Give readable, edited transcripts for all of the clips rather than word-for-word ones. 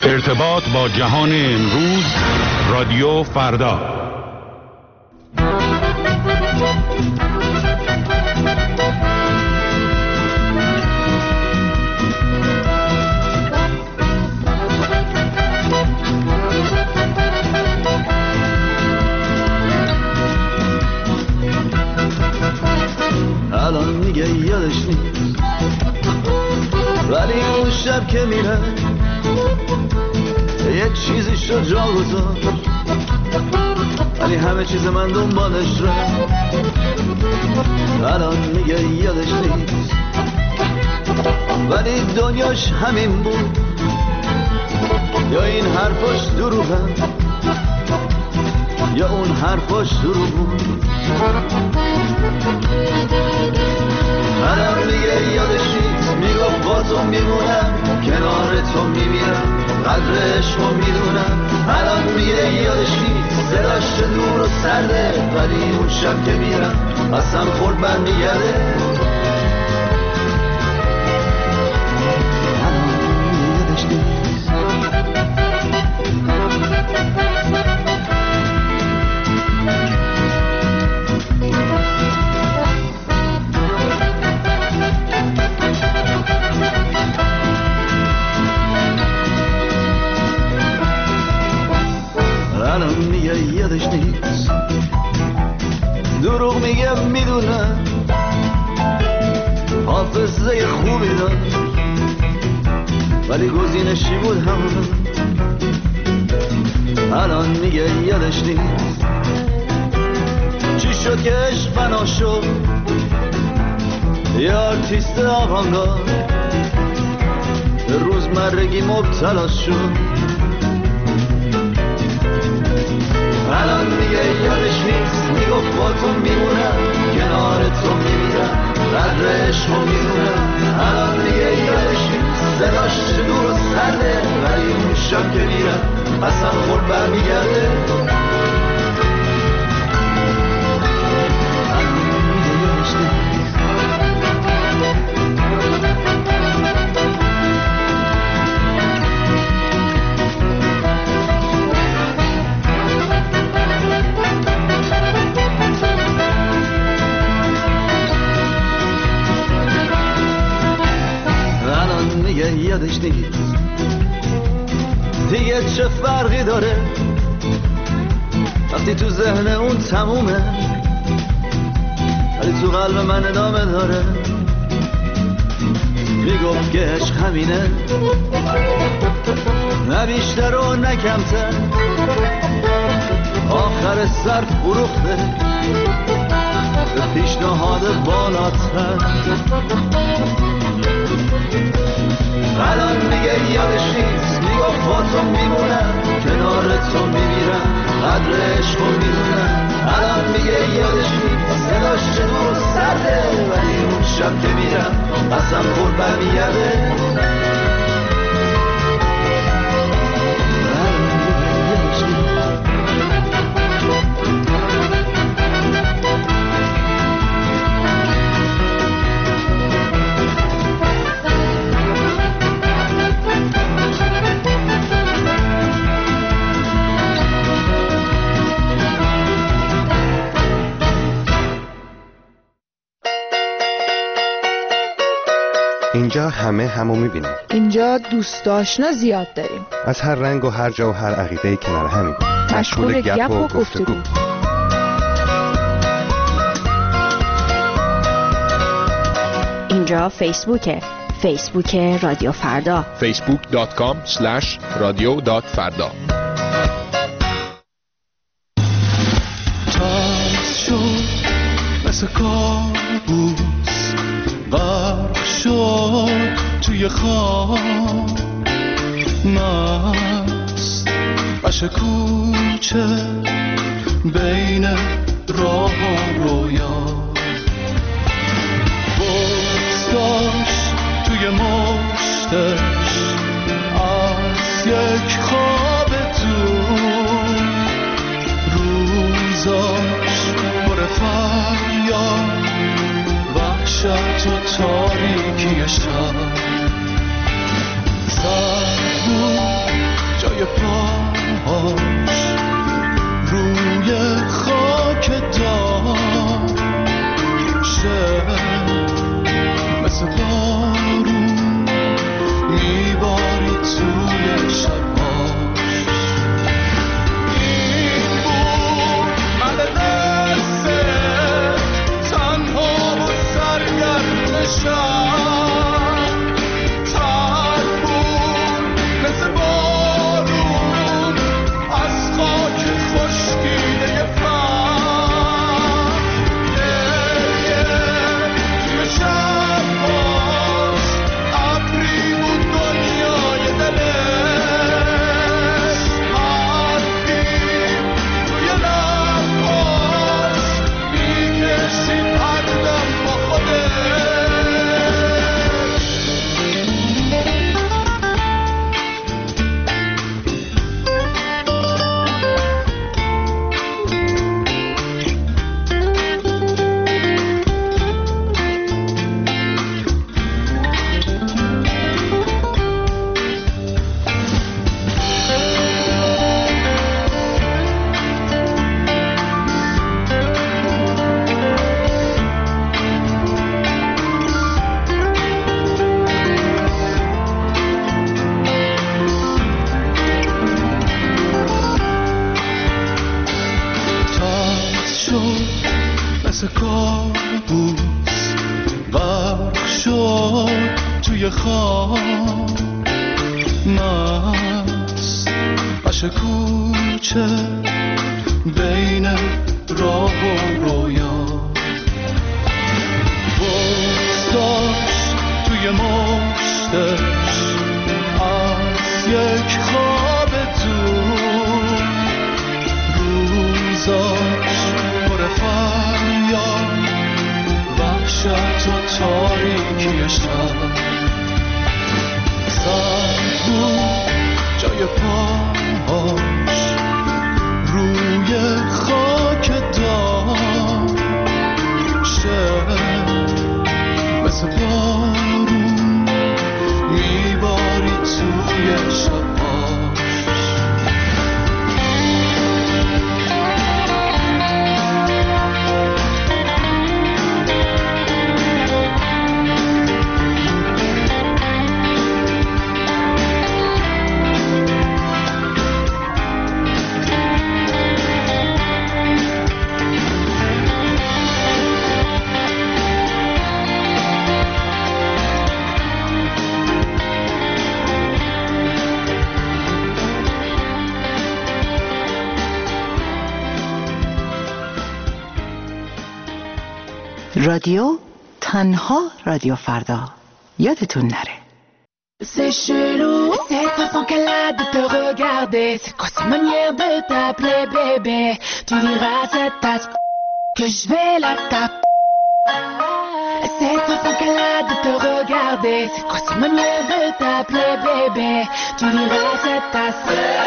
ارتباط با جهان امروز، رادیو فردا. الان میگه یادش نیست، ولی اون شب که میره یه چیزی شد جا گذاشت، ولی همه چیز من دنبالش رفت. الان میگه یادش نیست، ولی دنیاش همین بود، یا این حرفاش دروغن یا اون حرفاش دروغ بود. الان میگه یادش نیست، میگفت با تو میمونم، کنار تو میمیرم، قدر عشقو میدونم. الان میگه یادش نیست، صداش دور و سرده، ولی اون شب که میرم قسم خورد برمیگرده. الان میگه یادش نیست. الان میگه یادش نیست، دروغ میگه میدونم، حافظه خوبی داشت ولی گزینشی بود همون. الان میگه یادش نیست، چی شد که عشق فنا شد، یه آرتیست آوانگارد به روزمرگی مبتلا شد. الان میگه یادش نیست، میگفت با تو میمونم، کنار تو میمیرم، قدر عشقو میدونم. الان میگه یادش نیست، صداش دور و سرده، ولی اون شب که میرم قسم خورد برمیگرده. الان میگه یادش نیست. یادش نیست دیگه چه فرقی داره وقتی تو ذهن اون تمومه، ولی تو قلب من ادامه داره. میگفت که عشق همینه، نه بیشتر و نه کمتر، آخر سر فروخته به پیشنهاد بالاتر. الان میگه یادش نیست، میگفت با تو میمونم، کنار تو میمیرم، قدر عشقو میدونم. الان میگه یادش نیست، صداش دور و سرده، ولی اون شب که میرم قسم خورد برمیگرده. اینجا همه همو میبینیم. اینجا دوست آشنا زیاد داریم، از هر رنگ و هر جا و هر عقیده‌ای کنار همیم، مشغول گپ و گفتگو. اینجا فیسبوک رادیو فردا، facebook.com/radio.farda. ترس شد مثل کابوس، غرق شد توی خواب، مست عشق کوچه بین راه و رویا، بغض داشت توی مشتش از یک خواب دور، روزاش پر فریاد، وحشت و تاریکی شب، سرد بود توی خواب مست عشق کوچه بین راه و رویا بغض داشت توی مشتش از یک خواب دور روزاش پر فریاد وحشت و تاریکی شب سرد بود جای پاهاش روی خاک داشت مثل بارون میباری توی شباش رادیو تنها رادیو فردا یادتون نره. C'est chelou, cette façon qu'elle a de te regarder. C'est quoi sa manière de t'appeler bébé? Tu diras à cette tasse que je vais la taper. Cette façon qu'elle a de te regarder. C'est quoi sa manière de t'appeler bébé? Tu diras à cette tasse.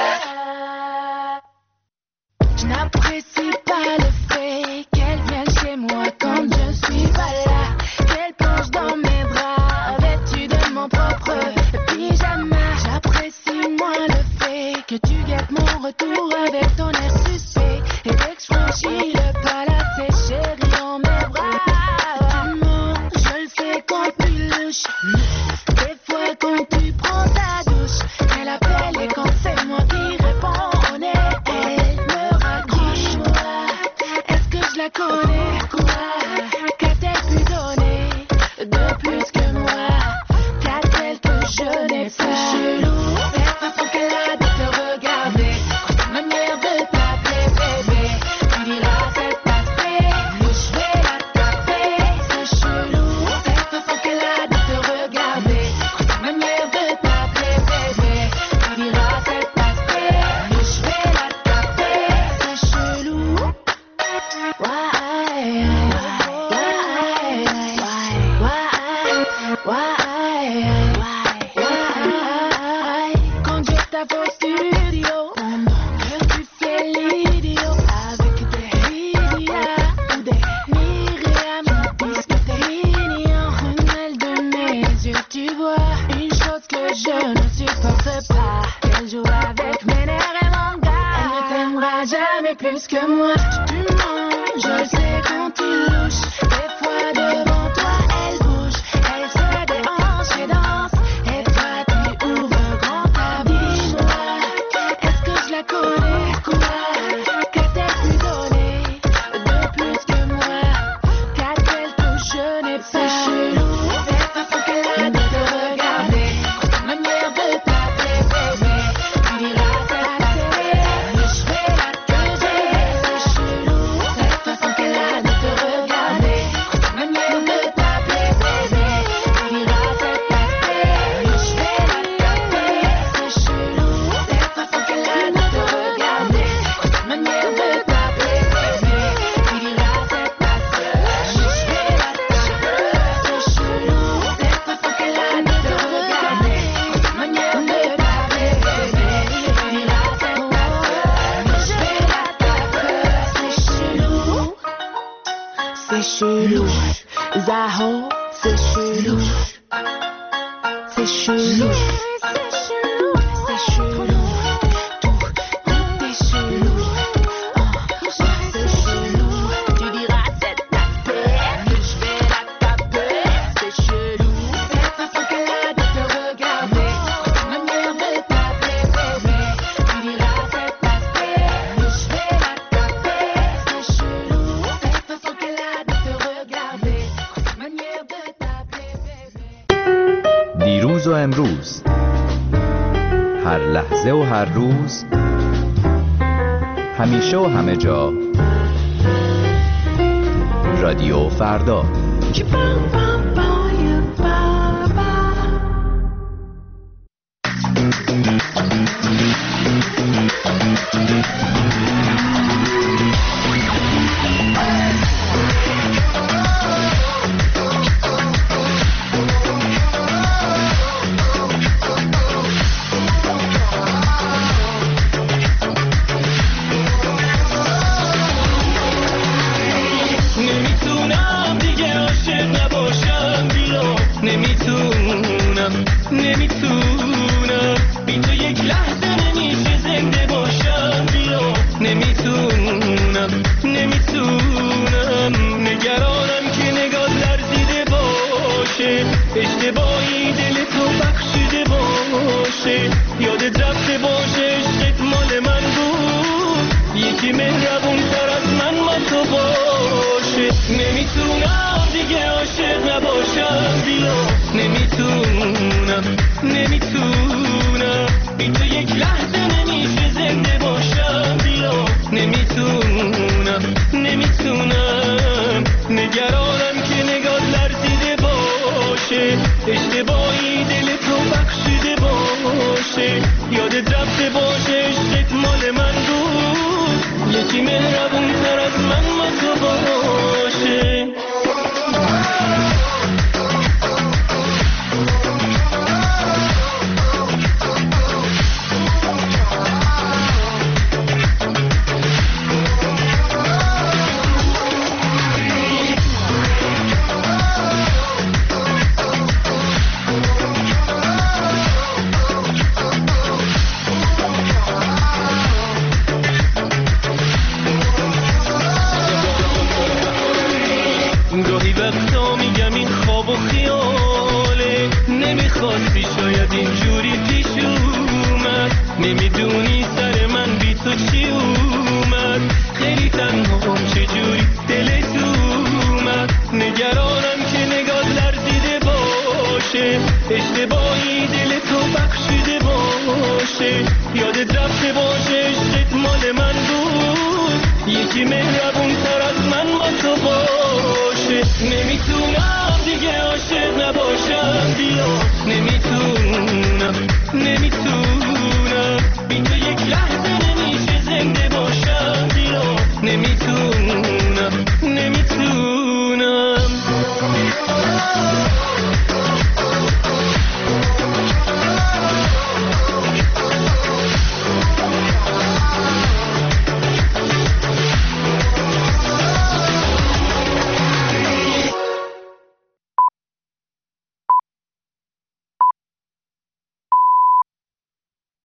Je n'apprécie pas le fait qu'elle vienne chez moi quand je suis pas là. Qu'elle plonge dans mes bras vêtue de mon propre pyjama. J'apprécie moins le fait que tu guettes mon retour avec ton air suspect. Et dès que je franchis le pas là, c'est chéri dans mes bras. Tu mens, je le sais quand tu louches. Des fois quand tu prends ta douche, elle appelle et quand c'est moi qui réponds, on est elle me raccroche. Est-ce que je la connais? Qu'a-t-elle pu donner de plus que moi? Qu'a-t-elle que je n'ai pas? C'est chelou, cette façon qu'elle a de te regarder, cette manière de t'appeler bébé. Tu diras c'est passé, mais je vais la taper. C'est chelou, cette façon qu'elle a de te regarder, cette manière de t'appeler bébé. Tu diras c'est passé, mais je vais la taper. C'est chelou. Quand je tape au studio, que tu fais l'idiot avec des Lydia ou des Myriam, disent que t'es mignon, ruelle de mes yeux. Tu vois une chose que je ne supporte pas, qu'elle joue avec mes nerfs et mon gars. Elle ne t'aimera jamais plus que moi. Tu mens, je le sais quand tu louches. Des fois devant toi elle bouge, elle se déhanche et danse. Et toi tu ouvres grand ta bouche. Est-ce que je la connais? Qu'a-t-elle pu donner de plus que moi? Qu'a-t-elle que je n'ai pas? C'est chelou, cette façon qu'elle a de te regarder, cette manière de t'appeler bébé. Tu diras c'est passé, mais je vais la taper. C'est chelou, cette façon qu'elle a de te regarder, cette manière de t'appeler bébé. Tu diras c'est passé, mais je vais la taper. C'est chelou, cette façon qu'elle a de te regarder, cette manière de t'appeler bébé. Tu diras c'est passé, mais je vais la taper. C'est chelou, cette façon qu'elle a de te regarder, cette manière de t'appeler bébé. Tu diras c'est passé, mais je vais la taper. C'est chelou, c'est chelou, Zaho, c'est chelou, c'est chelou, c'est chelou, tout est chelou, c'est chelou. Tu diras c'est tapé, mais je vais la taper. C'est chelou, cette façon qu'elle a de te regarder, cette manière de t'appeler bébé. Tu diras c'est tapé, mais je vais la taper. C'est chelou, cette façon qu'elle a de te regarder, cette manière de t'appeler bébé. هر لحظه و هر روز، همیشه و همه جا. رادیو فردا. نمیتونم دیگه عاشق نباشم، بیا